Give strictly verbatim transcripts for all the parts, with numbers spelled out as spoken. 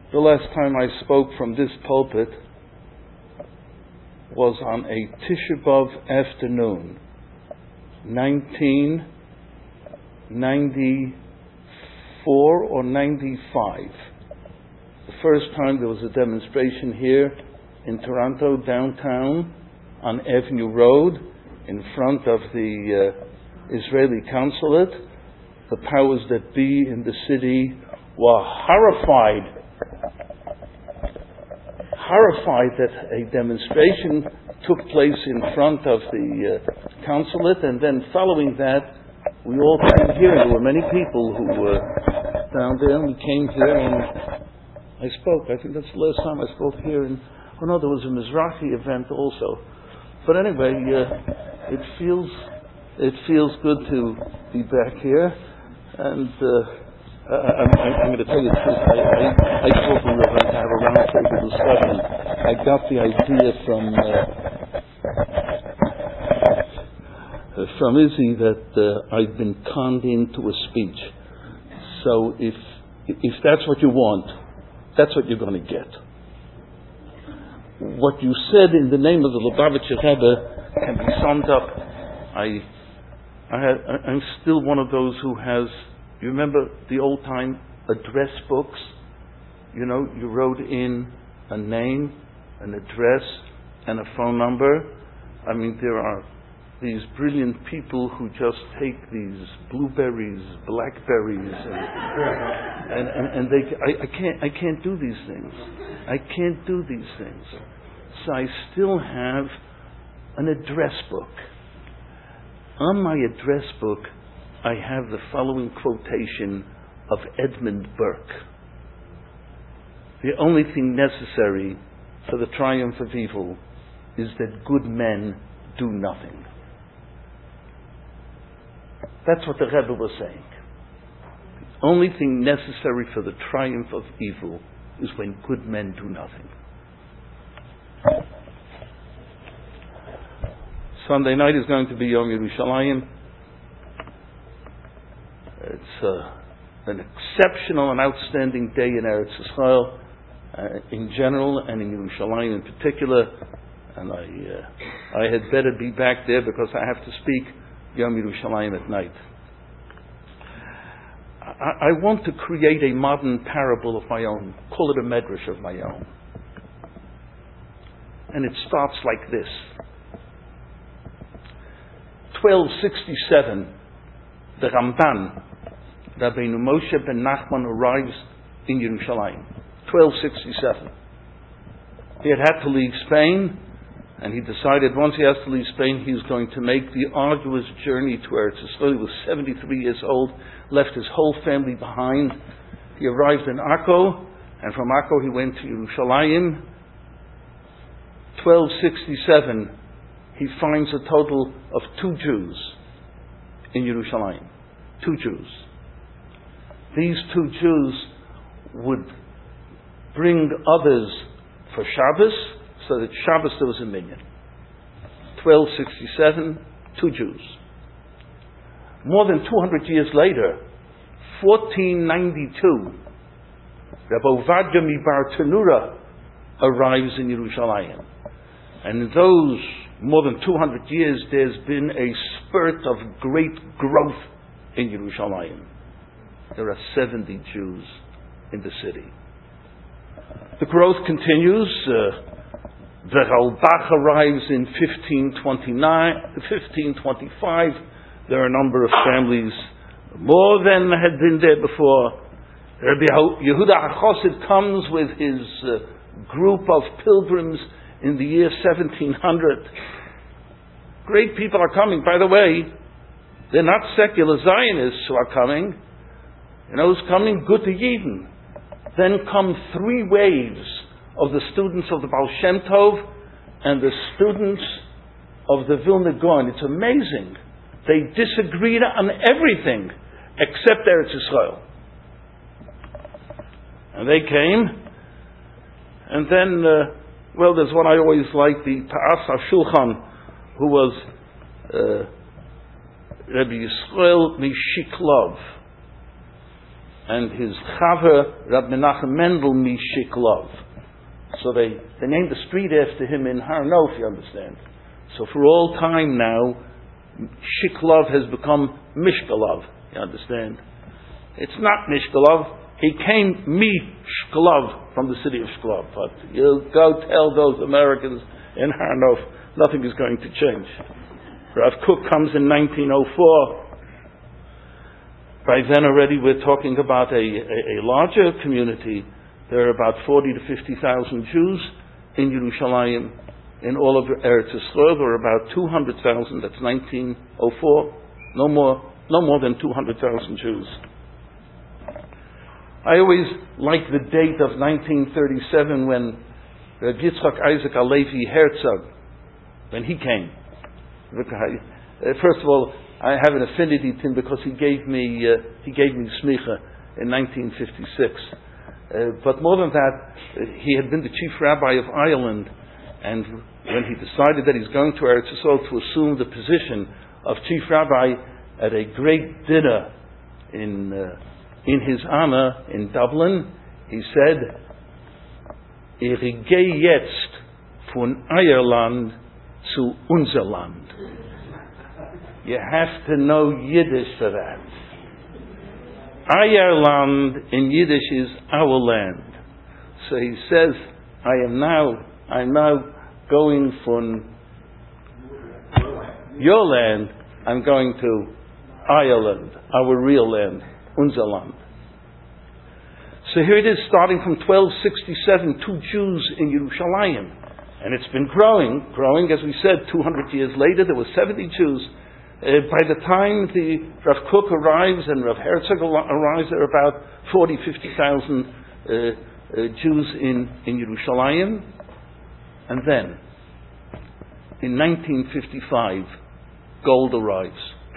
The last time I spoke from this pulpit was on a Tisha B'Av afternoon, nineteen ninety-four or ninety-five. The first time there was a demonstration here in Toronto, downtown, on Avenue Road, in front of the uh, Israeli consulate. The powers that be in the city were horrified horrified that a demonstration took place in front of the uh, consulate, and then following that, we all came here. There were many people who were down there, and we came here, and I spoke. I think that's the last time I spoke here. And oh no, there was a Mizrahi event also. But anyway, uh, it feels it feels good to be back here, and. Uh, Uh, I'm, I'm going to tell you the truth. I, I, I thought we were going to have a roundtable discussion. I got the idea from uh, from Izzy that uh, I'd been conned into a speech. So if if that's what you want, that's what you're going to get. What you said in the name of the Lubavitcher Rebbe can be summed up. I I had, I'm still one of those who has. You remember the old time address books? You know, you wrote in a name, an address, and a phone number. I mean, there are these brilliant people who just take these blueberries, blackberries, and and, and, and they. I, I can't. I can't do these things. I can't do these things. So I still have an address book. On my address book, I have the following quotation of Edmund Burke. The only thing necessary for the triumph of evil is that good men do nothing. That's what the Rebbe was saying. The only thing necessary for the triumph of evil is when good men do nothing. Sunday night is going to be Yom Yerushalayim. It's uh, an exceptional and outstanding day in Eretz Yisrael uh, in general, and in Yerushalayim in particular. And I, uh, I had better be back there because I have to speak Yom Yerushalayim at night. I, I want to create a modern parable of my own, call it a medrash of my own. And it starts like this. twelve sixty-seven, the Ramban, Rabbeinu Moshe ben Nachman, arrives in Yerushalayim. twelve sixty-seven. He had had to leave Spain, and he decided once he has to leave Spain, he's going to make the arduous journey to Eretz Yisrael. He was seventy-three years old, left his whole family behind. He arrived in Akko, and from Akko he went to Yerushalayim. twelve sixty-seven, he finds a total of two Jews in Yerushalayim. Two Jews. These two Jews would bring others for Shabbos, so that Shabbos there was a minyan. twelve sixty-seven, two Jews. More than two hundred years later, fourteen ninety-two, Rabbi Ovadia Mibar Tanura arrives in Yerushalayim. And in those more than two hundred years, there's been a spurt of great growth in Yerushalayim. There are seventy Jews in the city. The growth continues. Uh, the Ralbach arrives in fifteen twenty-nine, fifteen twenty-five. There are a number of families, more than had been there before. Rabbi Yehuda HaChassid comes with his uh, group of pilgrims in the year seventeen hundred. Great people are coming. By the way, they're not secular Zionists who are coming. You know who's coming? Good to Yidden. Then come three waves of the students of the Baal Shem Tov and the students of the Vilna Gaon. It's amazing. They disagreed on everything except Eretz Yisrael. And they came, and then, uh, well, there's one I always like, the Ta'as HaShulchan, who was uh, Rabbi Yisrael Mishiklov. and his Chaver Rab Menachem Mendel Mishiklov. So they, they named the street after him in Har Nof, you understand. So for all time now, Shiklov has become Mishkalov, you understand. It's not Mishkalov. He came Mishkalov from the city of Shklov. But you go tell those Americans in Har Nof, nothing is going to change. Rav Kook comes in nineteen oh four. By then already we're talking about a, a, a larger community. There are about forty to fifty thousand Jews in Yerushalayim. In all of Eretz Yisrael, there are about two hundred thousand. That's nineteen oh four. No more, no more than two hundred thousand Jews. I always like the date of nineteen thirty-seven when uh, Yitzchak Isaac Alevi Herzog, when he came. Uh, first of all, I have an affinity to him because he gave me uh, he gave me smicha in nineteen fifty-six. Uh, but more than that, uh, he had been the chief rabbi of Ireland, and when he decided that he's going to Eretz Yisrael to assume the position of chief rabbi at a great dinner in uh, in his honor in Dublin, he said, "Ich gehe jetzt von Ireland zu unser Land." You have to know Yiddish for that. Ireland in Yiddish is our land. So he says, I am now, I'm now going from your land, I'm going to Ireland, our real land, unser Land. So here it is, starting from twelve sixty-seven, two Jews in Yerushalayim. And it's been growing, growing, as we said, two hundred years later, there were seventy Jews. Uh, by the time the Rav Kook arrives and Rav Herzog arrives, there are about forty, fifty thousand uh, uh, Jews in, in Yerushalayim. And then, in nineteen fifty-five, gold arrives.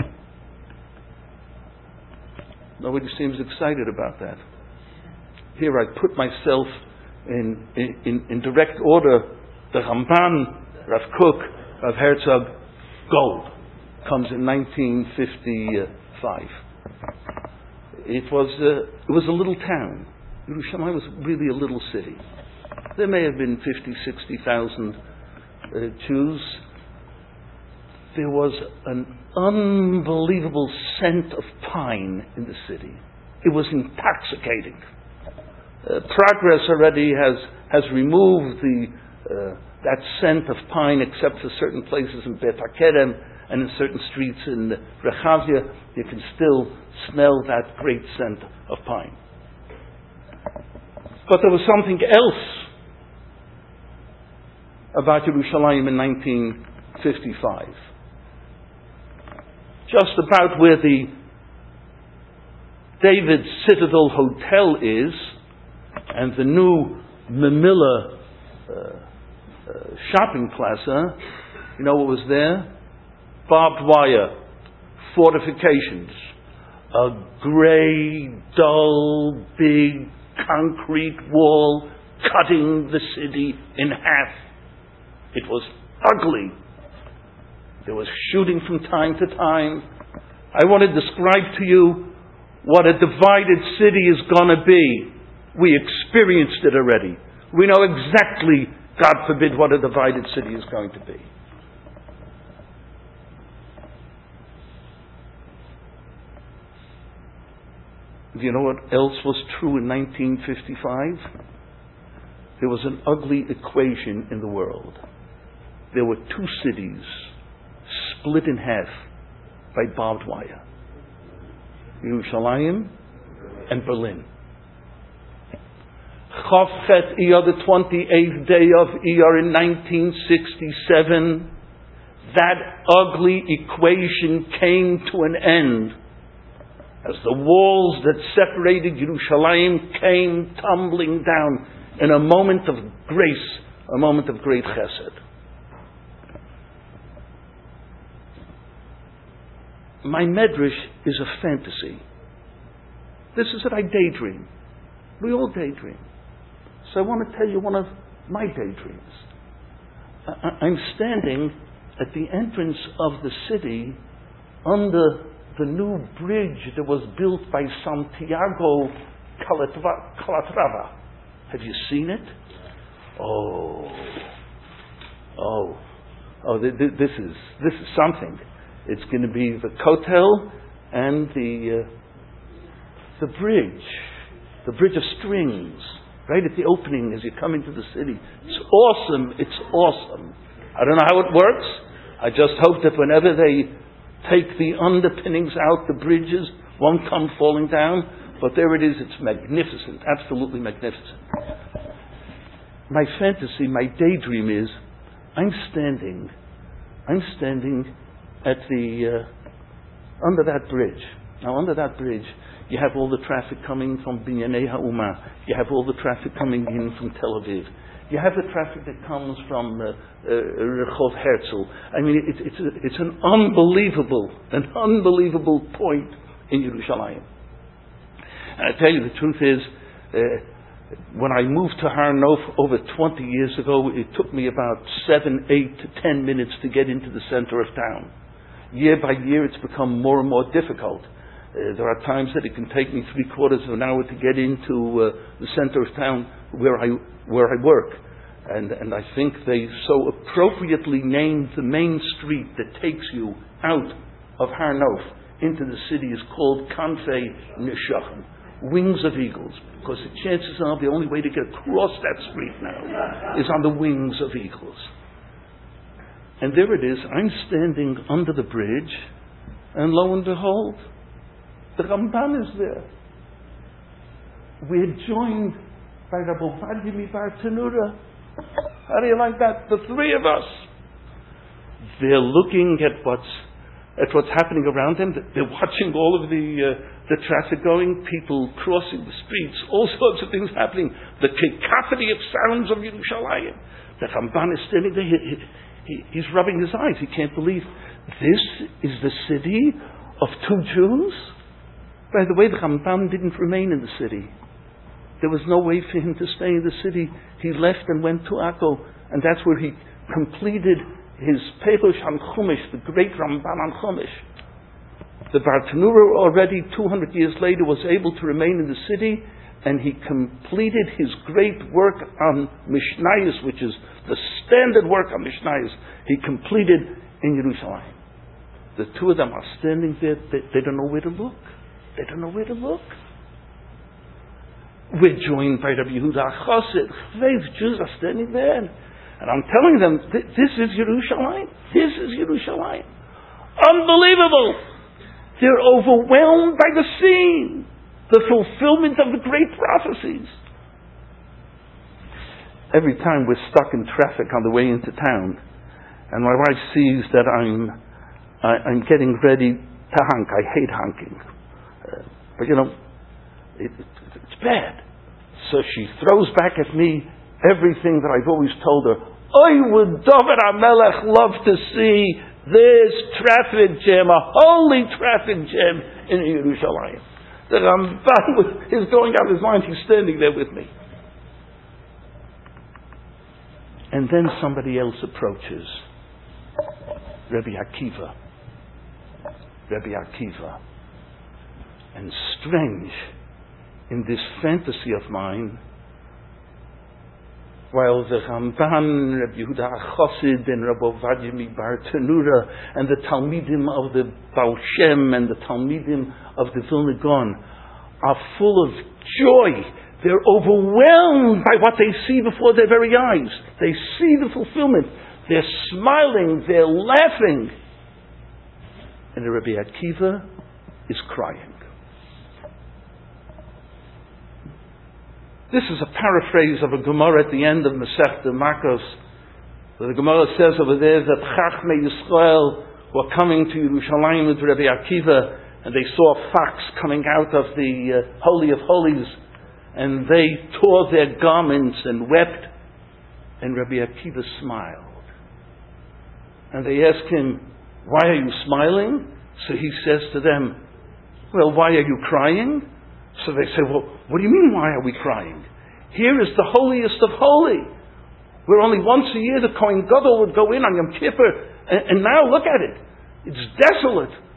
Nobody seems excited about that. Here I put myself in, in, in direct order. The Ramban, Rav Kook, Rav Herzog, gold comes in nineteen fifty-five. It was uh, it was a little town. Yerushalayim was really a little city. There may have been fifty, sixty thousand uh, Jews. There was an unbelievable scent of pine in the city. It was intoxicating. Uh, progress already has has removed the uh, that scent of pine, except for certain places in Bet HaKerem and in certain streets in Rechavia. You can still smell that great scent of pine. But there was something else about Yerushalayim in nineteen fifty-five. Just about where the David Citadel Hotel is, and the new Mamilla uh, uh, shopping plaza, you know what was there? Barbed wire, fortifications, a grey, dull, big concrete wall cutting the city in half. It was ugly. There was shooting from time to time. I want to describe to you what a divided city is going to be. We experienced it already. We know exactly, God forbid, what a divided city is going to be. Do you know what else was true in nineteen fifty-five? There was an ugly equation in the world. There were two cities split in half by barbed wire. Yerushalayim and Berlin. Chof Chet Iyar, the twenty-eighth day of Iyar in nineteen sixty-seven, that ugly equation came to an end as the walls that separated Yerushalayim came tumbling down in a moment of grace, a moment of great chesed. My medrash is a fantasy. This is what I daydream. We all daydream. So I want to tell you one of my daydreams. I- I'm standing at the entrance of the city under the new bridge that was built by Santiago Calatrava. Have you seen it? Oh, oh, oh! Th- th- this is this is something. It's going to be the Kotel and the uh, the bridge, the bridge of strings, right at the opening as you come into the city. It's awesome. It's awesome. I don't know how it works. I just hope that whenever they take the underpinnings out, the bridges won't come falling down. But there it is. It's magnificent. Absolutely magnificent. My fantasy, my daydream is, I'm standing, I'm standing at the, uh, under that bridge. Now under that bridge, you have all the traffic coming from Binyanei Ha'uma. You have all the traffic coming in from Tel Aviv. You have the traffic that comes from uh, uh, Rehov Herzl. I mean, it, it's, a, it's an unbelievable, an unbelievable point in Yerushalayim. And I tell you, the truth is, uh, when I moved to Har Nof over twenty years ago, it took me about seven, eight to ten minutes to get into the center of town. Year by year, it's become more and more difficult. Uh, there are times that it can take me three quarters of an hour to get into uh, the center of town where I where I work. And, and I think they so appropriately named the main street that takes you out of Har Nof into the city is called Kanfei Neshachim, Wings of Eagles, because the chances are the only way to get across that street now is on the wings of eagles. And there it is, I'm standing under the bridge, and lo and behold, the Ramban is there. We're joined by Rabbi Ovadia Bar Tanura. How do you like that? The three of us. They're looking at what's at what's happening around them. They're watching all of the uh, the traffic going, people crossing the streets, all sorts of things happening. The cacophony of sounds of Yerushalayim. The Ramban is standing there. He, he, he's rubbing his eyes. He can't believe this is the city of two Jews. By the way, the Ramban didn't remain in the city. There was no way for him to stay in the city. He left and went to Akko, and that's where he completed his Perush on Chumash, the great Ramban on Chumash. The Bar Tanura already two hundred years later was able to remain in the city, and he completed his great work on Mishnayos, which is the standard work on Mishnayos. He completed in Yerushalayim. The two of them are standing there. They, they don't know where to look. They don't know where to look. We're joined by Rabbi Yehuda Chassid. Five Jews are standing there. And I'm telling them, this is Yerushalayim. This is Yerushalayim. Unbelievable. They're overwhelmed by the scene. The fulfillment of the great prophecies. Every time we're stuck in traffic on the way into town, and my wife sees that I'm, I, I'm getting ready to honk. I hate honking. Uh, but you know, it, it, it's bad. So she throws back at me everything that I've always told her. I would David HaMelech love to see this traffic jam, a holy traffic jam in Yerushalayim. The Ramban is going out of his mind. He's standing there with me. And then somebody else approaches. Rabbi Akiva. Rabbi Akiva. And strange, in this fantasy of mine, while the Ramban, Rabbi Yehuda Chassid, and Rabbi Ovadia Bar Tanura, and the Talmidim of the Baal Shem, and the Talmidim of the Vilna Gaon are full of joy. They're overwhelmed by what they see before their very eyes. They see the fulfillment. They're smiling. They're laughing. And the Rabbi Akiva is crying. This is a paraphrase of a Gemara at the end of Masechta Makos. The Gemara says over there that Chachmei Yisrael were coming to Yerushalayim with Rabbi Akiva, and they saw a fox coming out of the uh, Holy of Holies, and they tore their garments and wept, and Rabbi Akiva smiled. And they asked him, why are you smiling? So he says to them, well, why are you crying? So they say, well, what do you mean, why are we crying? Here is the holiest of holy, where only once a year the Kohen Gadol would go in on Yom Kippur, and, and now look at it. It's desolate.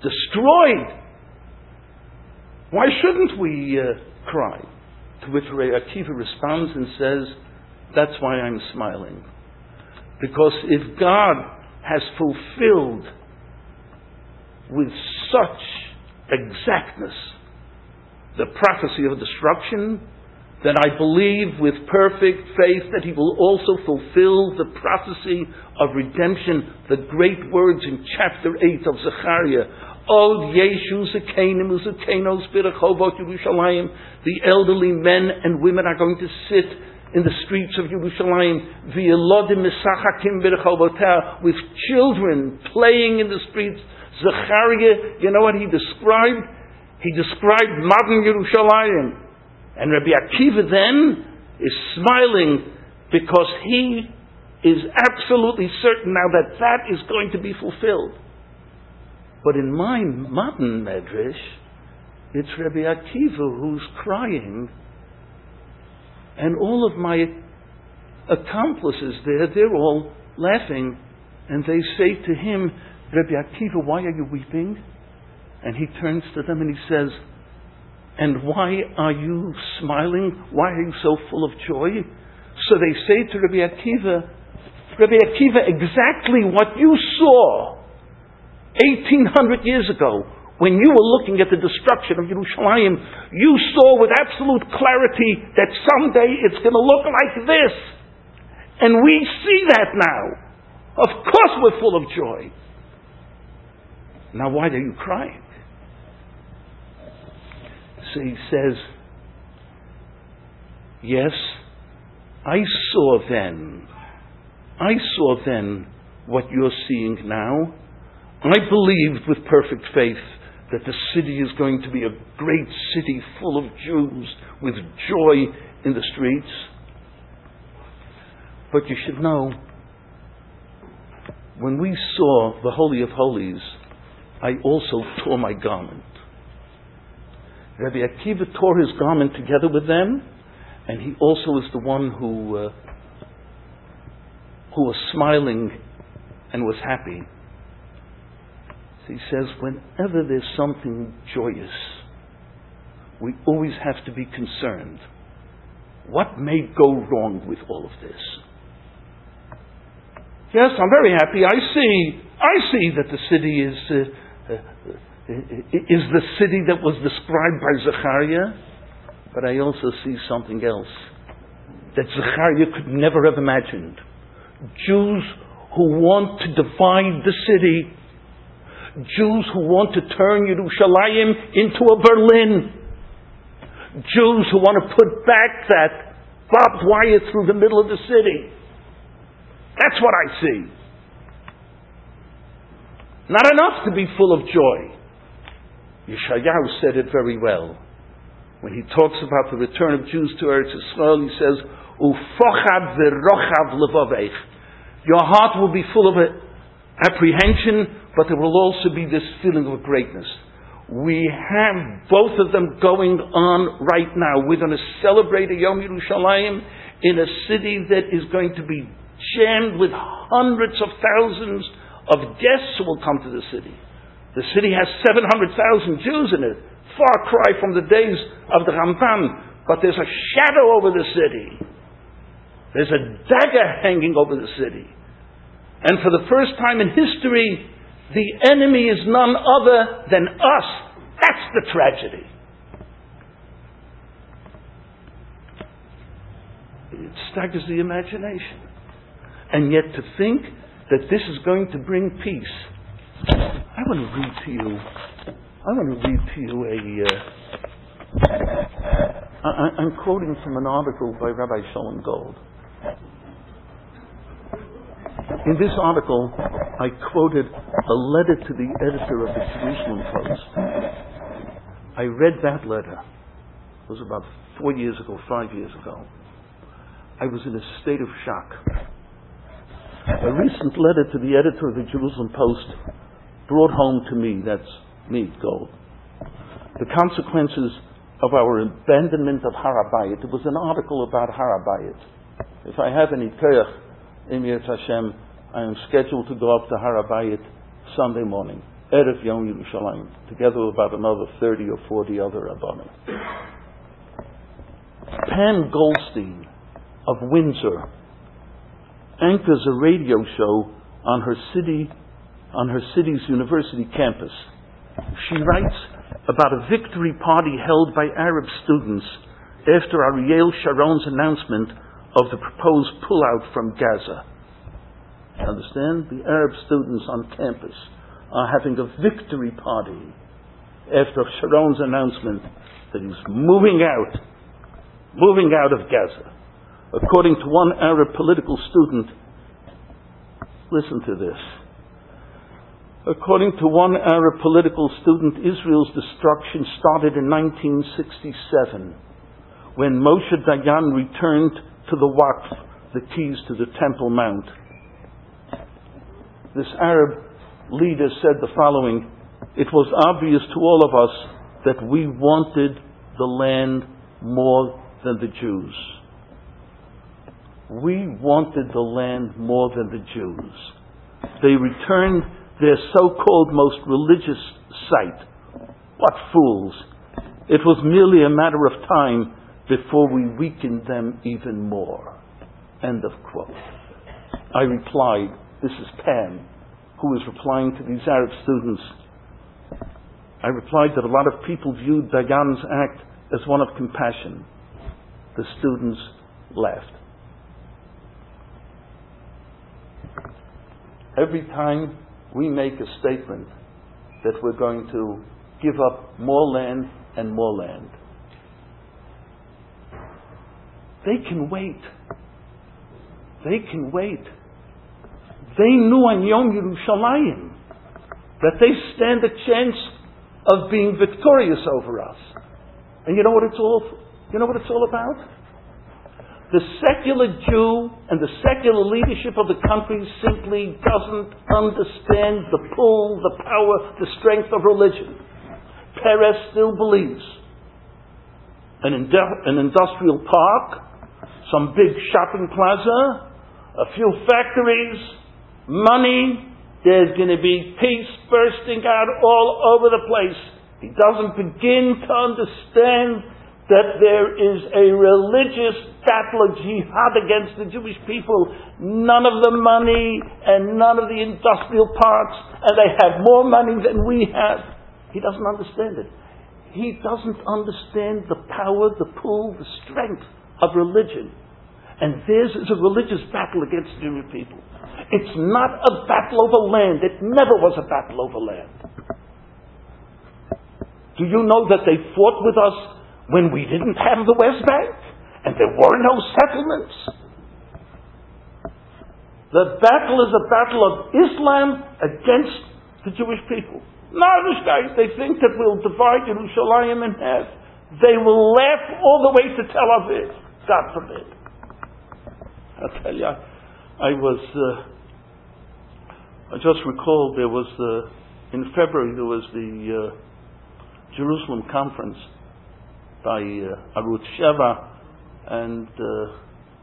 destroyed. Why shouldn't we uh, cry? To which Rabbi Akiva responds and says, that's why I'm smiling. Because if God has fulfilled with such exactness the prophecy of destruction, then I believe with perfect faith that He will also fulfill the prophecy of redemption, the great words in chapter eight of Zechariah. Od Yeshu Zekenim Uzekenos Birachovot Yerushalayim. The elderly men and women are going to sit in the streets of Yerushalayim, V'yelodim Mesachakim Birachovotah, with children playing in the streets. Zechariah, you know what he described? He described modern Yerushalayim. And Rabbi Akiva then is smiling because he is absolutely certain now that that is going to be fulfilled. But in my modern medrash, it's Rabbi Akiva who's crying, and all of my accomplices there, they're all laughing, and they say to him, Rabbi Akiva, why are you weeping? And he turns to them and he says, and why are you smiling? Why are you so full of joy? So they say to Rabbi Akiva, Rabbi Akiva, exactly what you saw eighteen hundred years ago when you were looking at the destruction of Yerushalayim, you saw with absolute clarity that someday it's going to look like this. And we see that now. Of course we're full of joy. Now why are you crying? So he says, yes, I saw then, I saw then what you're seeing now. I believed with perfect faith that the city is going to be a great city full of Jews with joy in the streets. But you should know, when we saw the Holy of Holies, I also tore my garment. Rabbi Akiva tore his garment together with them, and he also is the one who uh, who was smiling and was happy. So he says, whenever there's something joyous, we always have to be concerned. What may go wrong with all of this? Yes, I'm very happy. I see, I see that the city is uh, uh, is the city that was described by Zechariah, but I also see something else that Zechariah could never have imagined. Jews who want to divide the city, Jews who want to turn Yerushalayim into a Berlin, Jews who want to put back that barbed wire through the middle of the city. That's what I see. Not enough to be full of joy. Yeshayahu said it very well. When he talks about the return of Jews to Eretz Yisrael, he says, Ufochad v'rochav levaveich. Your heart will be full of apprehension, but there will also be this feeling of greatness. We have both of them going on right now. We're going to celebrate a Yom Yerushalayim in a city that is going to be jammed with hundreds of thousands of guests who will come to the city. The city has seven hundred thousand Jews in it. Far cry from the days of the Ramban. But there's a shadow over the city. There's a dagger hanging over the city. And for the first time in history, the enemy is none other than us. That's the tragedy. It staggers the imagination. And yet to think that this is going to bring peace. I want to read to you, I want to read to you a, uh, I, I'm quoting from an article by Rabbi Shalom Gold. In this article, I quoted a letter to the editor of the Jerusalem Post. I read that letter. It was about four years ago, five years ago. I was in a state of shock. A recent letter to the editor of the Jerusalem Post brought home to me, that's me, Gold, the consequences of our abandonment of Har HaBayit. It was an article about Har HaBayit. If I have any koach in Yirtzeh Hashem, I am scheduled to go up to Har HaBayit Sunday morning. Erev Yom Yerushalayim, together with about another thirty or forty other Rabbanim. Pam Goldstein of Windsor anchors a radio show on her city, on her city's university campus. She writes about a victory party held by Arab students after Ariel Sharon's announcement of the proposed pullout from Gaza. Understand? The Arab students on campus are having a victory party after Sharon's announcement that he's moving out, moving out of Gaza. According to one Arab political student, listen to this. According to one Arab political student, Israel's destruction started in nineteen sixty-seven, when Moshe Dayan returned to the Waqf the keys to the Temple Mount. This Arab leader said the following: "It was obvious to all of us that we wanted the land more than the Jews. We wanted the land more than the Jews. They returned their so-called most religious site. What fools! It was merely a matter of time before we weakened them even more." End of quote. I replied, this is Pam, who was replying to these Arab students. I replied that a lot of people viewed Dayan's act as one of compassion. The students laughed. Every time we make a statement that we're going to give up more land and more land, they can wait. They can wait. They knew on Yom Yerushalayim that they stand a chance of being victorious over us. And you know what it's all, you know what it's all about? The secular Jew and the secular leadership of the country simply doesn't understand the pull, the power, the strength of religion. Peres still believes an, ind- an industrial park, some big shopping plaza, a few factories, money, there's going to be peace bursting out all over the place. He doesn't begin to understand that there is a religious battle, a jihad against the Jewish people. None of the money and none of the industrial parks, and they have more money than we have. He doesn't understand it. He doesn't understand the power, the pull, the strength of religion. And theirs is a religious battle against the Jewish people. It's not a battle over land. It never was a battle over land. Do you know that they fought with us when we didn't have the West Bank and there were no settlements? The battle is a battle of Islam against the Jewish people. Now, these guys, they think that we'll divide Yerushalayim in half. They will laugh all the way to Tel Aviv. God forbid. I'll tell you, I, I was, uh, I just recalled there was, uh, in February, there was the uh, Jerusalem conference by uh, Arutz Sheva, and uh,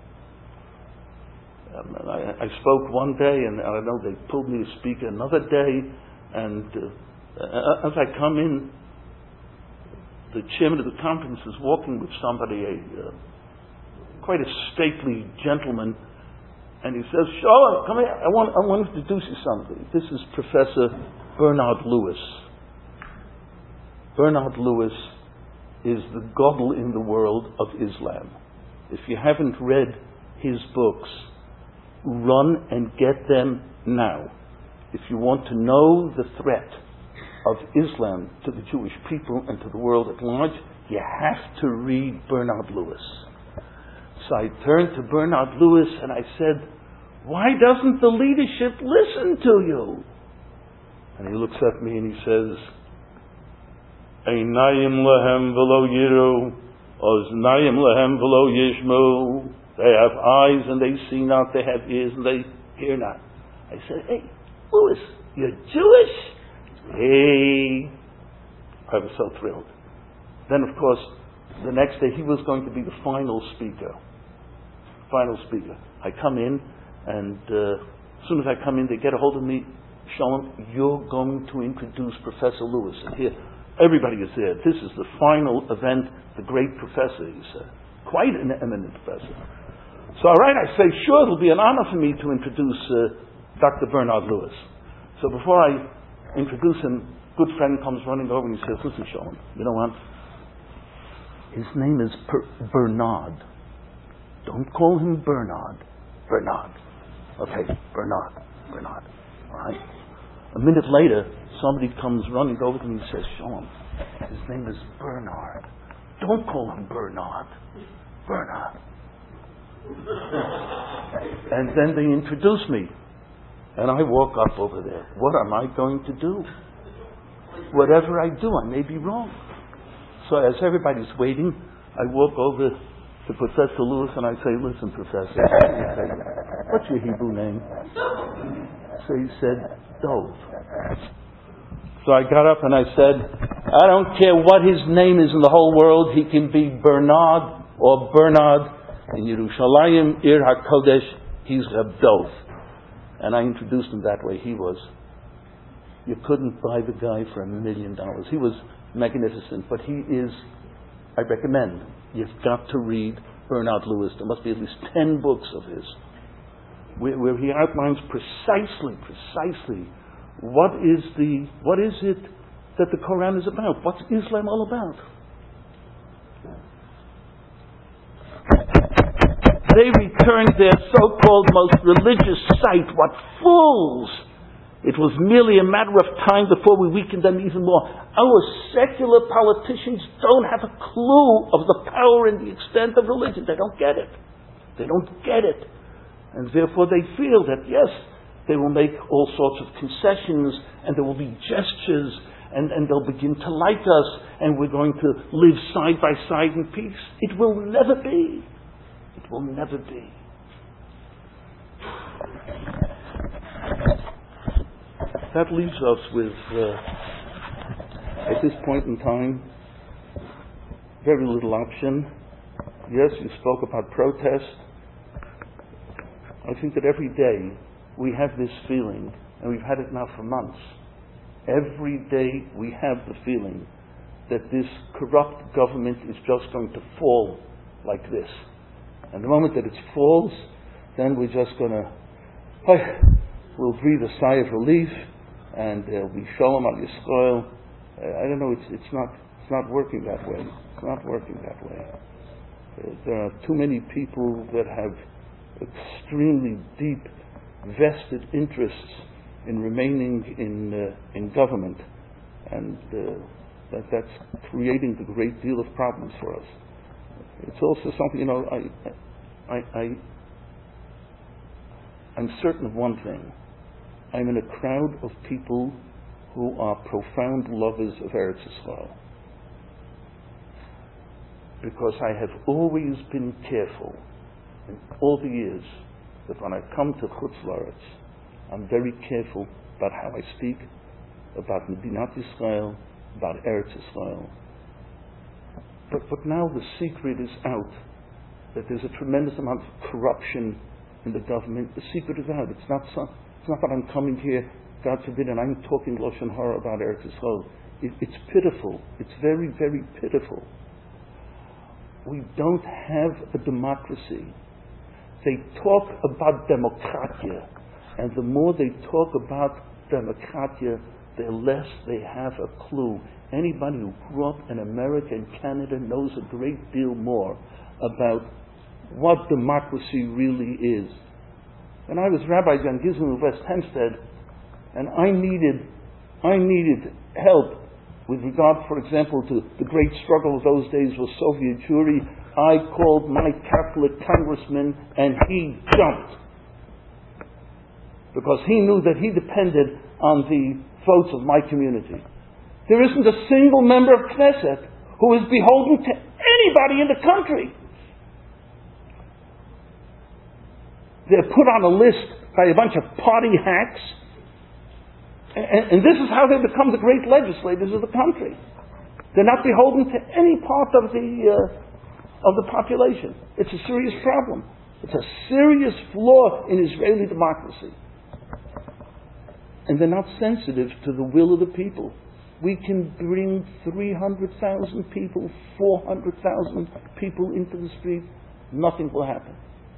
I, I spoke one day, and I know they pulled me to speak another day, and uh, as I come in, the chairman of the conference is walking with somebody, a uh, quite a stately gentleman, and he says, "Shalom, come here, I want, I want to introduce you something. This is Professor Bernard Lewis. Bernard Lewis is the Godel in the world of Islam. If you haven't read his books, run and get them now. If you want to know the threat of Islam to the Jewish people and to the world at large, you have to read Bernard Lewis." So I turned to Bernard Lewis and I said, "Why doesn't the leadership listen to you?" And he looks at me and he says, "Einayim lehem v'lo yiru, oznayim lehem v'lo yishmu." They have eyes and they see not, they have ears and they hear not. I said, "Hey, Lewis, you're Jewish?" Hey. I was so thrilled. Then, of course, the next day he was going to be the final speaker. Final speaker. I come in, and uh, as soon as I come in, they get a hold of me. Shalom, you're going to introduce Professor Lewis. And here, everybody is there. This is the final event, the great professor, he said. Quite an eminent professor. So, all right, I say, sure, it'll be an honor for me to introduce uh, Doctor Bernard Lewis. So before I introduce him, good friend comes running over and he says, listen, Shalom, you know what? His name is per- Bernard. Don't call him Bernard. Bernard. Okay, Bernard. Bernard. All right? A minute later, somebody comes running over to me and says, Shalom, his name is Bernard. Don't call him Bernard. Bernard. And then they introduce me. And I walk up over there. What am I going to do? Whatever I do, I may be wrong. So as everybody's waiting, I walk over to Professor Lewis and I say, listen, Professor, what's your Hebrew name? So he said, Dov. So I got up and I said, I don't care what his name is in the whole world, he can be Bernard or Bernard. In Yerushalayim, Ir HaKodesh, he's Reb Dov. And I introduced him that way. He was, you couldn't buy the guy for a million dollars. He was magnificent, but he is, I recommend, you've got to read Bernard Lewis. There must be at least ten books of his, where, where he outlines precisely, precisely what is the, what is it that the Quran is about? What's Islam all about? They returned their so-called most religious site. What fools! It was merely a matter of time before we weakened them even more. Our secular politicians don't have a clue of the power and the extent of religion. They don't get it. They don't get it. And therefore they feel that, yes, they will make all sorts of concessions and there will be gestures and, and they'll begin to like us and we're going to live side by side in peace. It will never be. It will never be. That leaves us with, uh, at this point in time, very little option. Yes, you spoke about protest. I think that every day we have this feeling, and we've had it now for months. Every day we have the feeling that this corrupt government is just going to fall like this. And the moment that it falls, then we're just going to, we'll breathe a sigh of relief, and there'll be Shalom al Yisrael. Uh, I don't know. It's it's not it's not working that way. It's not working that way. Uh, there are too many people that have extremely deep, vested interests in remaining in uh, in government, and uh, that that's creating a great deal of problems for us. It's also something, you know, I, I, I, I'm certain of one thing. I'm in a crowd of people who are profound lovers of Eretz Yisrael. Because I have always been careful, in all the years, that when I come to Chutz La'aretz, I'm very careful about how I speak, about Medinat Yisrael, about Eretz Yisrael. But, but now the secret is out, that there's a tremendous amount of corruption in the government. The secret is out. It's not some, it's not that I'm coming here, God forbid, and I'm talking Lashon Hara about Eretz Yisrael. It, it's pitiful. It's very, very pitiful. We don't have a democracy. They talk about democratia, and the more they talk about democratia, the less they have a clue. Anybody who grew up in America and Canada knows a great deal more about what democracy really is. When I was Rabbi Jan Gizman of West Hempstead, and I needed, I needed help with regard, for example, to the great struggle of those days with Soviet Jewry, I called my Catholic congressman and he jumped. Because he knew that he depended on the votes of my community. There isn't a single member of Knesset who is beholden to anybody in the country. They're put on a list by a bunch of party hacks, and, and this is how they become the great legislators of the country. They're not beholden to any part of the uh, of the population. It's a serious problem. It's a serious flaw in Israeli democracy. and they're not sensitive to the will of the people. We can bring three hundred thousand people, four hundred thousand people into the street, nothing will happen.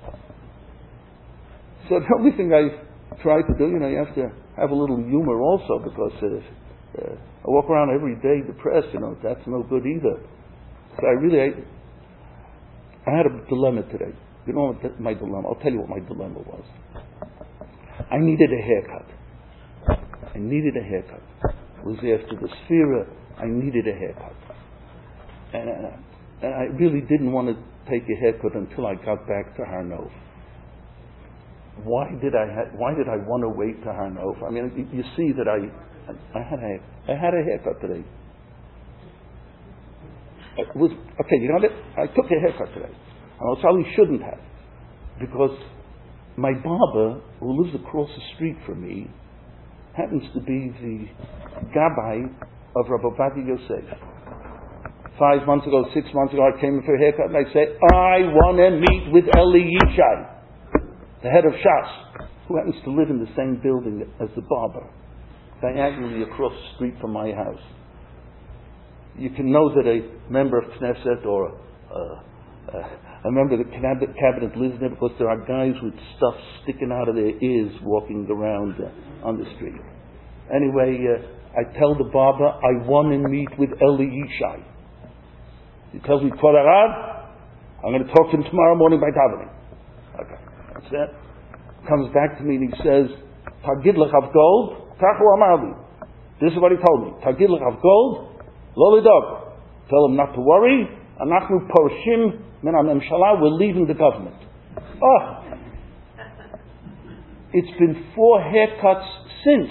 So the only thing I try to do, you know, you have to have a little humor also, because uh, uh, I walk around every day depressed, you know, that's no good either. So I really, I, I had a dilemma today. You know what my dilemma, I'll tell you what my dilemma was. I needed a haircut. I needed a haircut. It was after the Sphira, I needed a haircut. And, uh, and I really didn't want to take a haircut until I got back to Har Nov. Why did I ha- Why did I want to wait to Har Nov? I mean, you, you see that I, I, I had a I had a haircut today. It was okay. You know what? I took a haircut today, and I probably shouldn't have, because my barber, who lives across the street from me, happens to be the gabbai of Rabbi Ovadia Yosef. Five months ago, six months ago, I came in for a haircut, and I said, I want to meet with Eli Yishai, the head of Shas, who happens to live in the same building as the barber, diagonally across the street from my house. You can know that a member of Knesset or uh, uh, a member of the cabinet lives there, because there are guys with stuff sticking out of their ears walking around uh, on the street. Anyway, uh, I tell the barber, I want to meet with Eli Yishai. He tells me, Kvod Arav, I'm going to talk to him tomorrow morning by davening. Okay, that's it. Comes back to me and he says, Tagid lech av gold, kachu amali. This is what he told me. Tagid lech av gold, lo lidog. Tell him not to worry. Anachnu porshim min ha-memshala, we're leaving the government. Oh, it's been four haircuts since,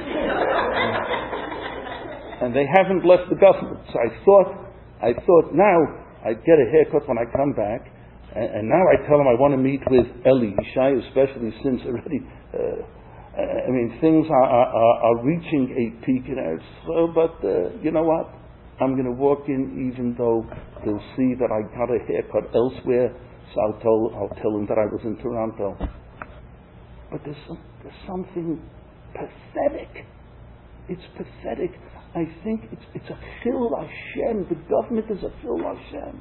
and they haven't left the government. So I thought, I thought now I'd get a haircut when I come back, and, and now I tell him I want to meet with Eli Yishai, especially since already, uh, I mean, things are, are, are reaching a peak in Eretz. So, but uh, you know what? I'm going to walk in even though they'll see that I got a haircut elsewhere, so I'll tell, I'll tell them that I was in Toronto. But there's, some, there's something pathetic. It's pathetic. I think it's, it's a Chil Hashem. The government is a Chil Hashem.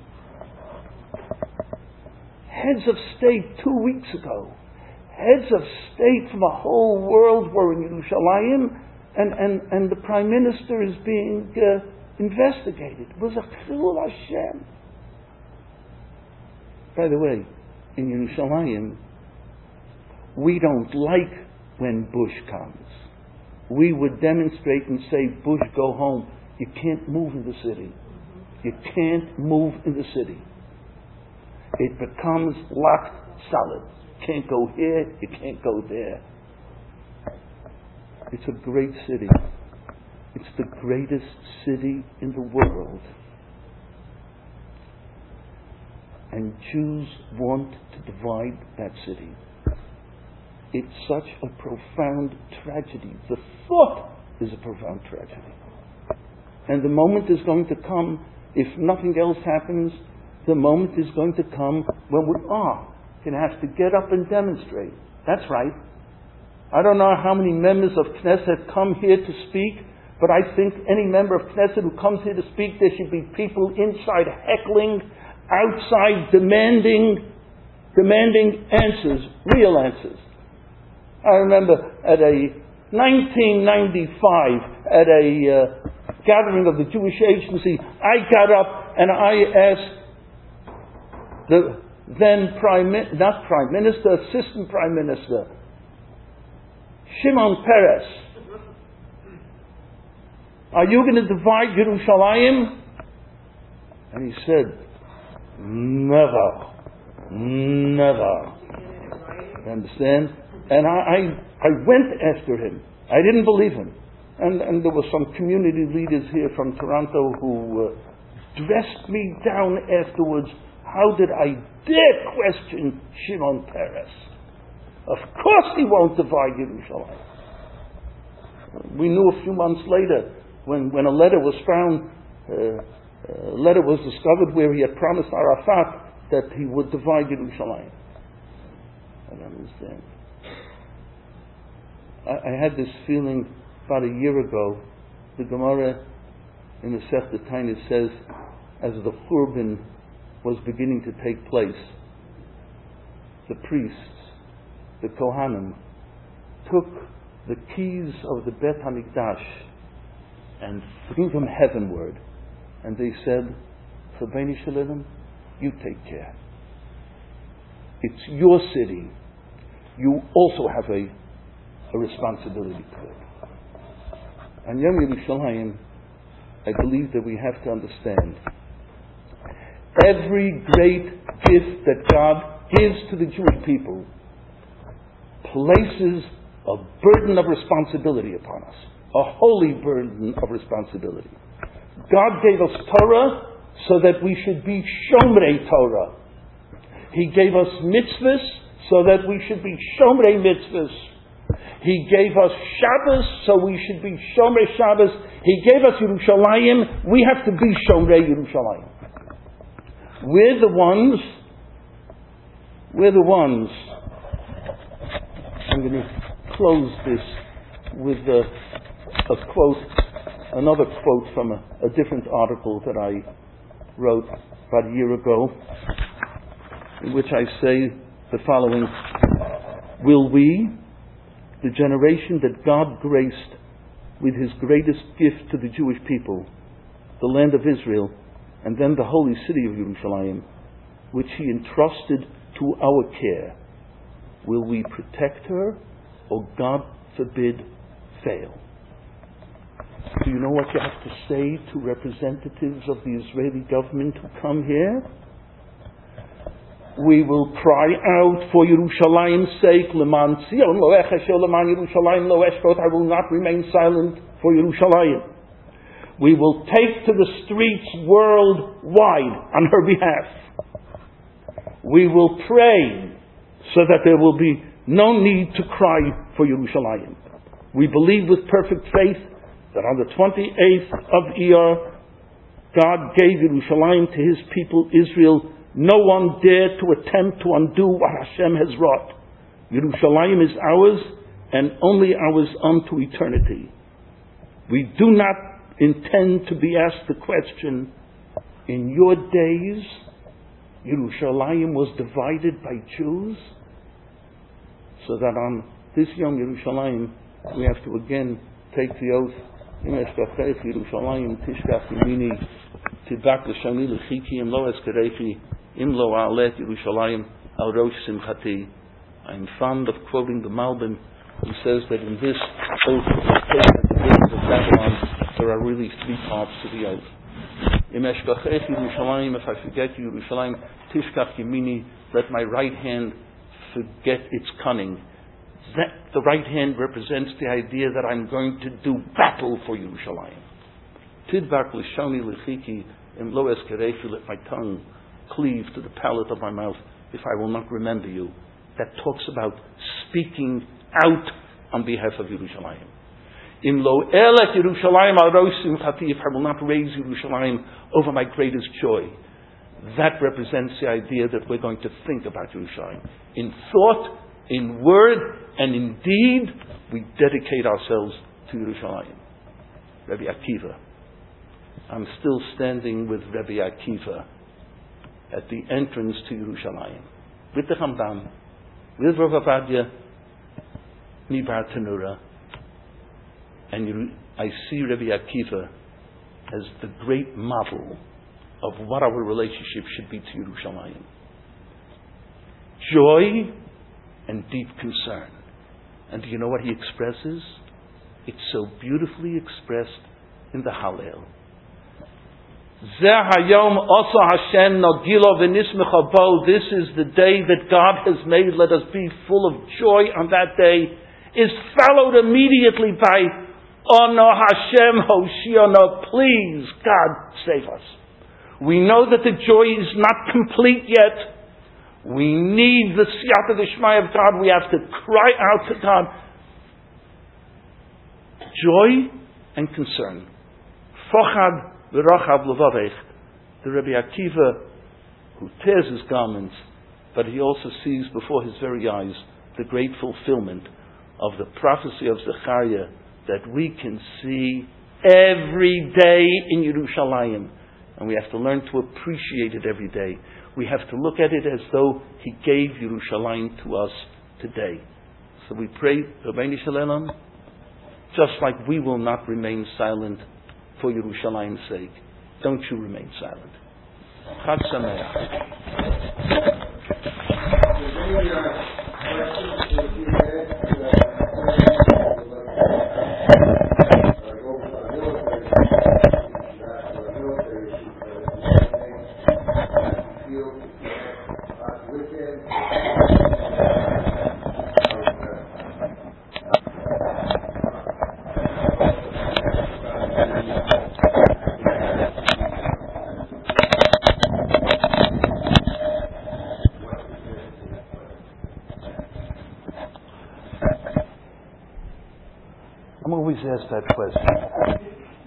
Heads of state two weeks ago, heads of state from the whole world were in Yerushalayim, and, and, and the Prime Minister is being uh, investigated. It was a Chil Hashem. By the way, in Yerushalayim, we don't like when Bush comes. We would demonstrate and say, Bush, go home. You can't move in the city. You can't move in the city. It becomes locked solid. You can't go here, you can't go there. It's a great city. It's the greatest city in the world. And Jews want to divide that city. It's such a profound tragedy. The thought is a profound tragedy. And the moment is going to come, if nothing else happens, the moment is going to come when we are going to have to get up and demonstrate. That's right. I don't know how many members of Knesset come here to speak, but I think any member of Knesset who comes here to speak, there should be people inside heckling, outside demanding, demanding answers, real answers. I remember at a nineteen ninety-five, at a uh, gathering of the Jewish Agency, I got up and I asked the then Prime, not Prime Minister, Assistant Prime Minister, Shimon Peres, are you going to divide Yerushalayim? And he said, never, never. You understand? And I, I, I went after him. I didn't believe him. And, and there were some community leaders here from Toronto who uh, dressed me down afterwards. How did I dare question Shimon Peres? Of course he won't divide Yerushalayim. We knew a few months later, when, when a letter was found, uh, a letter was discovered where he had promised Arafat that he would divide Yerushalayim. I don't understand. I, I had this feeling about a year ago, the Gemara in the Masechta Taanis says, as the Churban was beginning to take place, the priests, the Kohanim, took the keys of the Bet HaMikdash and threw them heavenward, and they said, Rabbeinu Shalom, you take care. It's your city. You also have a, a responsibility to it. And Yom Yerushalayim, I believe that we have to understand, every great gift that God gives to the Jewish people places a burden of responsibility upon us, a holy burden of responsibility. God gave us Torah so that we should be Shomrei Torah. He gave us mitzvahs so that we should be Shomrei mitzvahs. He gave us Shabbos so we should be Shomrei Shabbos. He gave us Yerushalayim. We have to be Shomrei Yerushalayim. We're the ones, we're the ones, I'm going to close this with a, a quote, another quote from a, a different article that I wrote about a year ago, in which I say the following: will we, the generation that God graced with His greatest gift to the Jewish people, the land of Israel, and then the holy city of Yerushalayim, which He entrusted to our care, will we protect her, or God forbid, fail? Do you know what you have to say to representatives of the Israeli government who come here? We will cry out for Yerushalayim's sake, Leman Tzion lo echesho, Leman Yerushalayim lo eshkot. I will not remain silent for Yerushalayim. We will take to the streets worldwide on her behalf. We will pray so that there will be no need to cry for Yerushalayim. We believe with perfect faith that on the twenty-eighth of Iyar, God gave Yerushalayim to His people Israel. No one dared to attempt to undo what Hashem has wrought. Yerushalayim is ours, and only ours unto eternity. We do not intend to be asked the question, in your days, Yerushalayim was divided by Jews? So that on this Yom Yerushalayim, we have to again take the oath, Im eshkachech Yerushalayim tishkach yimini tibak l'shani l'chiki im lo eskerechi im lo a'alet Yerushalayim al rosh simchati. I'm fond of quoting the Malbim, who says that in this oath of the buildings of Babylon, there are really three parts to the oath. Im eshkachech Yerushalayim, if I forget Yerushalayim, tishkach yimini, let my right hand forget its cunning. That the right hand represents the idea that I'm going to do battle for Yerushalayim. Tidbak l'shoni l'chiki im lo eskerefi, let my tongue cleave to the palate of my mouth if I will not remember you. That talks about speaking out on behalf of Yerushalayim. Im lo elet Yerushalayim al rosh simchati, if I will not raise Yerushalayim over my greatest joy. That represents the idea that we're going to think about Yerushalayim. In thought, in word, and in deed, we dedicate ourselves to Yerushalayim. Rabbi Akiva. I'm still standing with Rabbi Akiva at the entrance to Yerushalayim, with the Rambam, with Rav Avadia, Mibar Tanura, and I see Rabbi Akiva as the great model of what our relationship should be to Yerushalayim. Joy and deep concern. And do you know what he expresses? It's so beautifully expressed in the Hallel. This is the day that God has made. Let us be full of joy on that day. Is followed immediately by Ono Hashem Hoshiano. Please, God, save us. We know that the joy is not complete yet. We need the siyata d'shmaya of God. We have to cry out to God. Joy and concern. Fochad v'rochav levavech. The Rabbi Akiva, who tears his garments, but he also sees before his very eyes the great fulfillment of the prophecy of Zechariah that we can see every day in Yerushalayim. And we have to learn to appreciate it every day. We have to look at it as though He gave Yerushalayim to us today. So we pray, Rabbeinu Shalom, just like we will not remain silent for Yerushalayim's sake. Don't you remain silent. Chag Sameach. I'm always asked that question.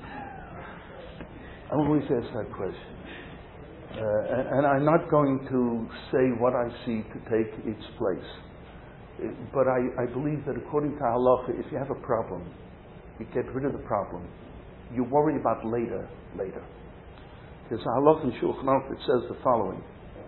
I'm always asked that question. Uh, and, and I'm not going to say what I see to take its place. It, but I, I believe that according to halacha, if you have a problem, you get rid of the problem. You worry about later, later. There's a halacha in Shulchan Aruch that says the following.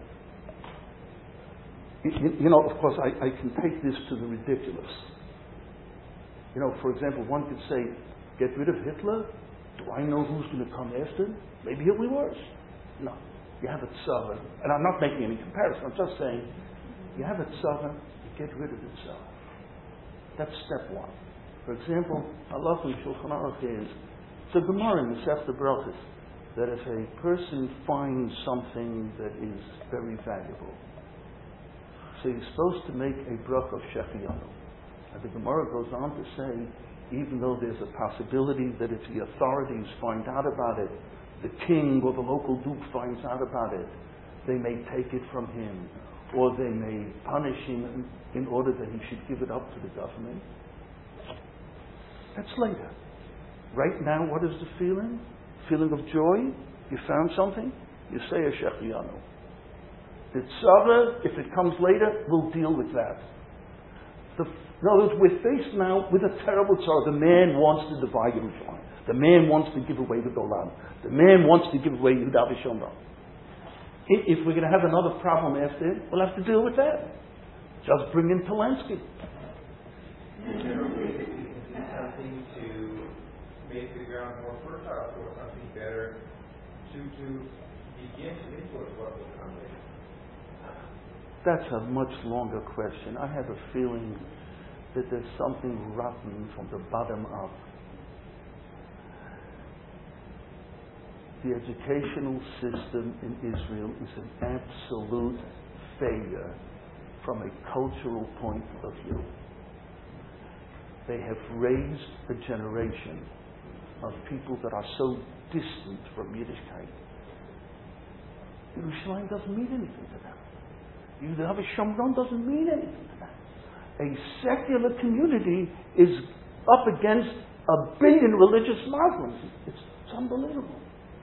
You, you know, of course, I, I can take this to the ridiculous. You know, for example, one could say, get rid of Hitler? Do I know who's going to come after? Maybe he'll be worse. No. You have a tzara. And I'm not making any comparison. I'm just saying, you have a tzara, you get rid of the tzara. That's step one. For example, Allah in Shulchan Aruch is, it's a Gemara in the Masechta Brachos, that if a person finds something that is very valuable, so he's supposed to make a brach of Shechiyanu. And the Gemara goes on to say, even though there's a possibility that if the authorities find out about it, the king or the local duke finds out about it, they may take it from him, or they may punish him in order that he should give it up to the government. That's later. Right now, what is the feeling? Feeling of joy? You found something? You say a Shechiyanu. The tzara, if it comes later, we'll deal with that. The In other words, we're faced now with a terrible tzara. The man wants to divide Yerushalayim. The man wants to give away the Golan. The man wants to give away Yehuda v'Shomron. If we're going to have another problem after it, we'll have to deal with that. Just bring in Polanski. Is there something to make the ground more fertile, or something better to, to begin to influence what will come later? That's a much longer question. I have a feeling that there's something rotten from the bottom up. The educational system in Israel is an absolute failure from a cultural point of view. They have raised a generation of people that are so distant from Yiddishkeit. Yerushalayim doesn't mean anything to them. Yehuda v'Shomron doesn't mean anything to them. A secular community is up against a billion religious Muslims. It's, it's unbelievable.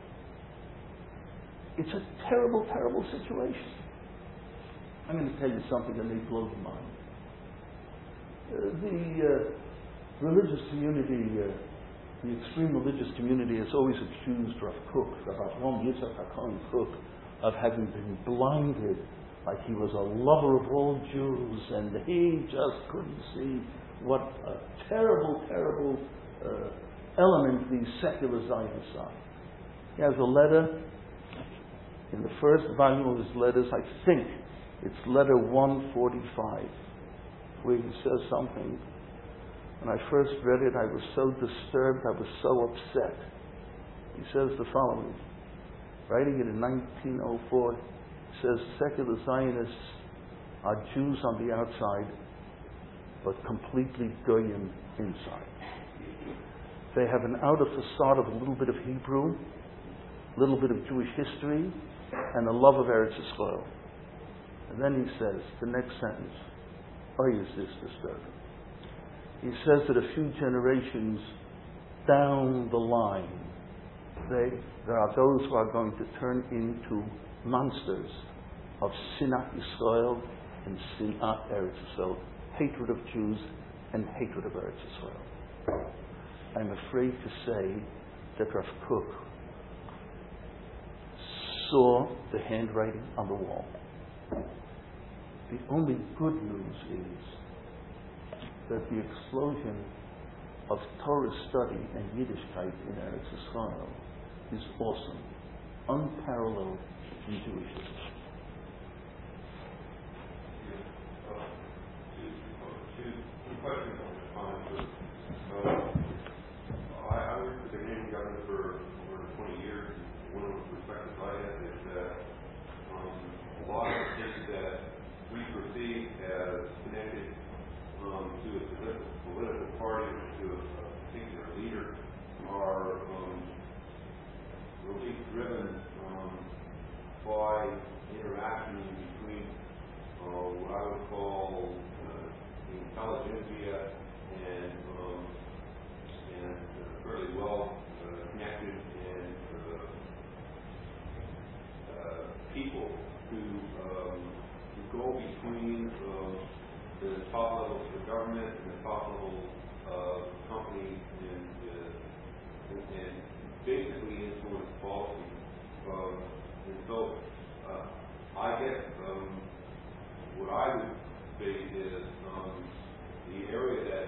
It's a terrible, terrible situation. I'm going to tell you something that may blow your mind. Uh, the uh, religious community, uh, the extreme religious community, has always accused Rav Kook, Rabbi Ron Yitzhak HaKohen Kook, of having been blinded, like he was a lover of all Jews, and he just couldn't see what a terrible, terrible uh, element these secular Zionists are. He has a letter, in the first volume of his letters, I think it's letter one forty-five, where he says something. When I first read it, I was so disturbed, I was so upset. He says the following, writing it in nineteen oh four, says secular Zionists are Jews on the outside, but completely goyim inside. They have an outer facade of a little bit of Hebrew, a little bit of Jewish history, and a love of Eretz Yisrael. And then he says, the next sentence, oh, is this disturbing? He says that a few generations down the line, they, there are those who are going to turn into monsters of Sinat Yisrael and Sinat Eretz Yisrael, hatred of Jews and hatred of Eretz Yisrael. I'm afraid to say that Rav Kook saw the handwriting on the wall. The only good news is that the explosion of Torah study and Yiddishkeit in Eretz Yisrael is awesome, unparalleled in Jewish history. Two questions on this comment. Uh, I, I was the Canadian government for over twenty years. One of the perspectives I had is that um, a lot of things that we perceive as connected um, to a political, political party or to a, a particular leader are um, really driven um, by interaction between uh, what I would call uh, the intelligentsia and um, and uh, fairly well uh, connected and uh, uh, people who, um, who go between uh, the top levels of government and the top levels of companies and, uh, and, and basically influence policy. Um, and so uh, I guess um, what I would say is um, the area that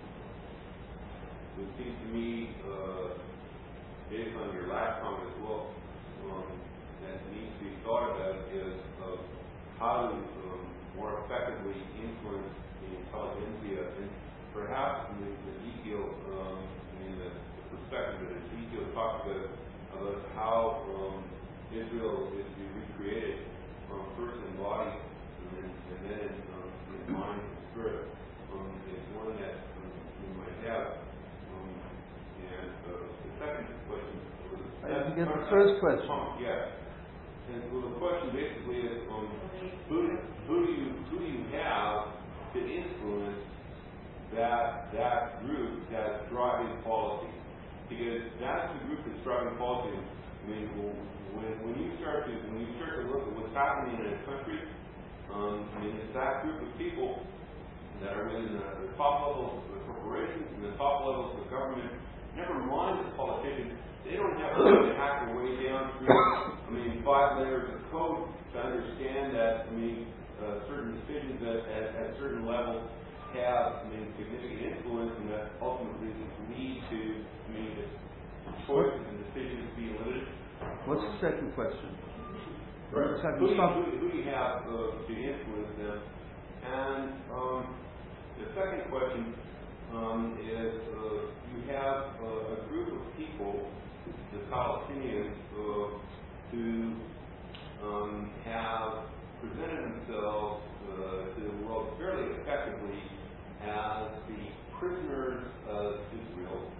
would seem to me, uh, based on your last comment as well, um, that needs to be thought about is uh, how to um, more effectively influence the intelligentsia. And perhaps in Ezekiel, um, in the perspective that Ezekiel talks about, about how um, Israel is to be recreated um, first in body and, and then in, um, in mind and spirit, um, is one that um, we might have. Um, and uh, the second question was... I didn't get the first question. Oh, yeah. And well, the question basically is, um, who, who do you who do you have to influence that that group that's driving policy? Because that's the group that's driving policy. I mean, when when you start to when you start to look at what's happening in a country, um, I mean, it's that group of people that are in the, the top levels of the corporations and the top levels of the government. Never mind the politicians. They don't have to hack their way down through, I mean, five layers of code to understand that, I mean, uh, certain decisions at, at, at certain levels have, I mean, significant influence and that ultimately lead to, I mean, choices and decisions being limited. What's the second question? Right. Who, do you, who, who do you have uh, to influence them? And um, the second question um, is uh, you have uh, a group of people, the Palestinians, uh, who um, have presented themselves uh, to the world fairly effectively as the prisoners of Israel.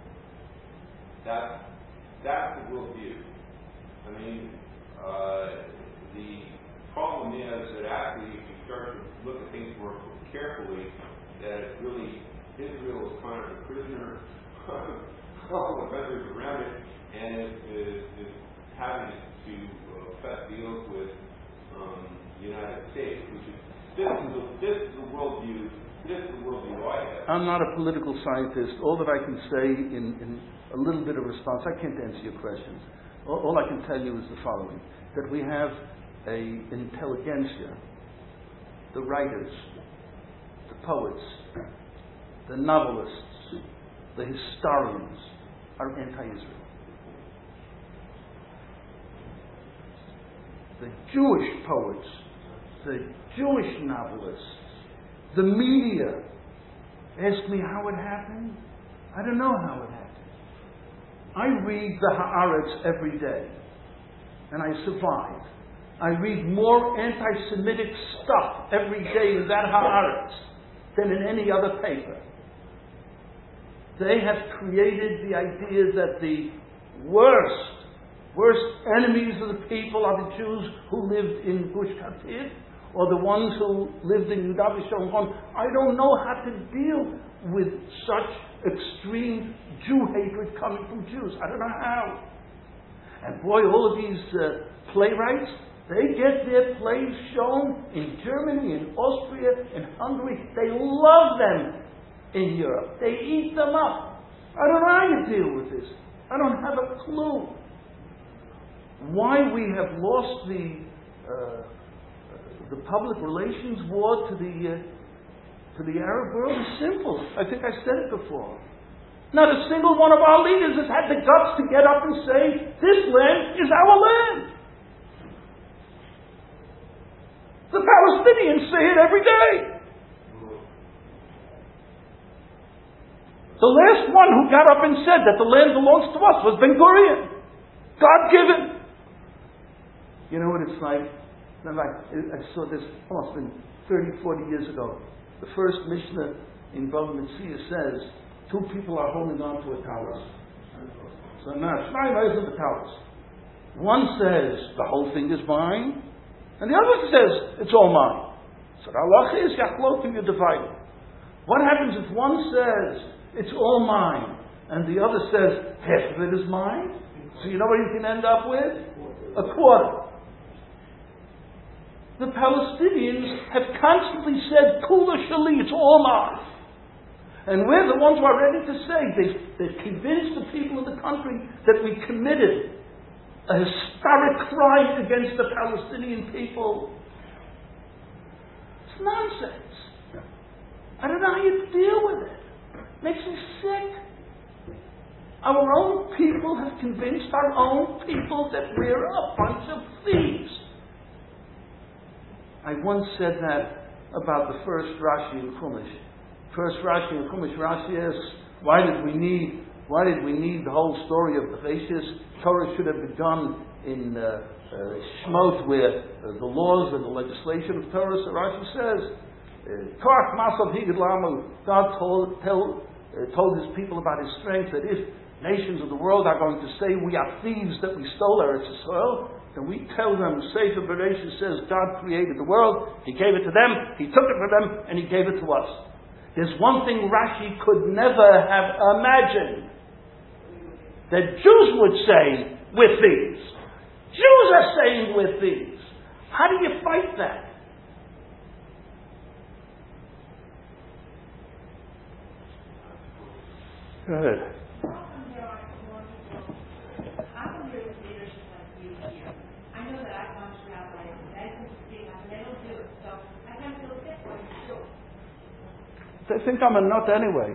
That, that's the worldview. I mean, uh, the problem is that actually, if you start to look at things more carefully, that it's really Israel is kind of a prisoner of all the countries around it, and is, is, is having to uh, cut deals with um, the United States, which is this is the, this is the worldview. This is the worldview I have. I'm not a political scientist. All that I can say in, in a little bit of response, I can't answer your questions. All, all I can tell you is the following: that we have a intelligentsia, the writers, the poets, the novelists, the historians are anti-Israel. The Jewish poets, the Jewish novelists, the media ask me how it happened. I don't know how it happened. I read the Haaretz every day, and I survive. I read more anti-Semitic stuff every day in that Haaretz than in any other paper. They have created the idea that the worst, worst enemies of the people are the Jews who lived in Gush Katif, or the ones who lived in Yudav Shomron. I don't know how to deal with such extreme Jew hatred coming from Jews. I don't know how. And boy, all of these uh, playwrights, they get their plays shown in Germany, in Austria, in Hungary. They love them in Europe. They eat them up. I don't know how you deal with this. I don't have a clue. Why we have lost the uh, the public relations war to the uh, to the Arab world is simple. I think I said it before. Not a single one of our leaders has had the guts to get up and say, this land is our land. The Palestinians say it every day. The last one who got up and said that the land belongs to us was Ben Gurion. God-given. You know what it's like? I saw this almost been thirty, forty years ago. The first Mishnah in Bava Metzia says, two people are holding on to a talus. So now, Shnai isn't the talus. One says, the whole thing is mine, and the other says, it's all mine. So the halacha is, yachlokim, you divide it. What happens if one says, it's all mine, and the other says, half of it is mine? So you know what you can end up with? A quarter. The Palestinians have constantly said, Kula Shali, it's all mine. And we're the ones who are ready to say, they've, they've convinced the people of the country that we committed a historic crime against the Palestinian people. It's nonsense. I don't know how you deal with it. It makes me sick. Our own people have convinced our own people that we're a bunch of thieves. I once said that about the first Rashi in Chumash. First Rashi in Chumash, Rashi asks, why did we need, why did we need the whole story of the Bereishis? Torah should have begun in uh, uh, Shmot, where uh, the laws and the legislation of Torah. So Rashi says, Torah Masav Higad Lamu. God told, tell, uh, told his people about his strength, that if nations of the world are going to say we are thieves that we stole Eretz Yisrael, then we tell them, Sefer Bereshit says God created the world, He gave it to them, He took it from them, and He gave it to us. There's one thing Rashi could never have imagined, that Jews would say, we're thieves. Jews are saying we're thieves. How do you fight that? Go ahead. They think I'm a nut anyway.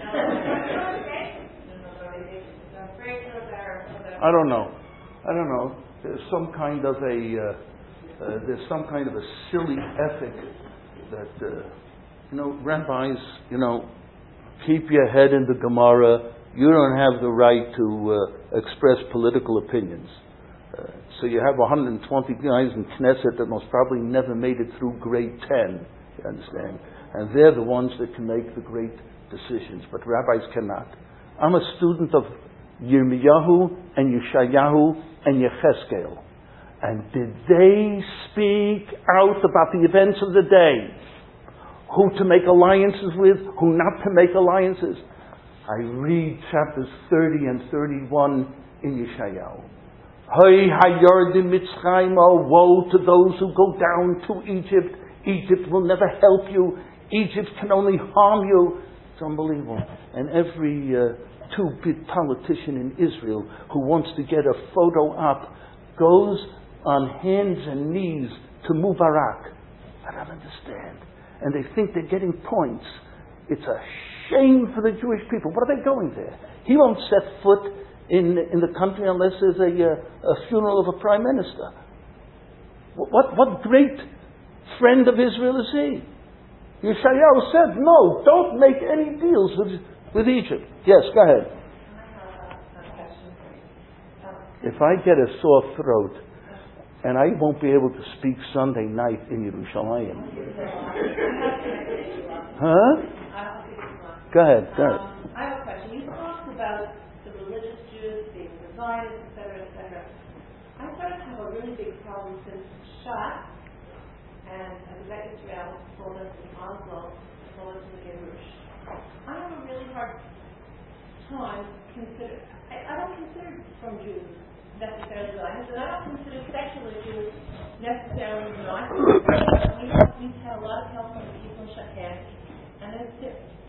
I don't know. I don't know. There's some kind of a uh, uh, there's some kind of a silly ethic that uh, you know, rabbis, you know, keep your head in the Gemara. You don't have the right to uh, express political opinions. Uh, so you have one hundred twenty guys in Knesset that most probably never made it through grade ten. You understand? And they're the ones that can make the great decisions, but rabbis cannot. I'm a student of Yirmiyahu and Yeshayahu and Yecheskel. And did they speak out about the events of the day? Who to make alliances with, who not to make alliances? I read chapters thirty and thirty-one in Yeshayahu. Hey hayardim mitzrayim, woe to those who go down to Egypt. Egypt will never help you. Egypt can only harm you. It's unbelievable. And every uh, two-bit politician in Israel who wants to get a photo op goes on hands and knees to Mubarak. I don't understand. And they think they're getting points. It's a shame for the Jewish people. What are they going there? He won't set foot in in the country unless there's a, a, a funeral of a prime minister. What, what great friend of Israel is he? Yeshayahu said, no, don't make any deals with, with Egypt. Yes, go ahead. If I get a sore throat, and I won't be able to speak Sunday night in Yerushalayim. Huh? Go ahead, go ahead. Um, I have a question. You talked about the religious Jews being divided, et cetera, et cetera. I started to have a really big problem since Shot and Azek Israel told us in Oslo, told us in the Gerush. I have a really hard time consider. I, I don't consider from Jews necessarily Zionists, and I don't consider secular Jews necessarily not. We have we have a lot of help from the people in Sha'ad, and it's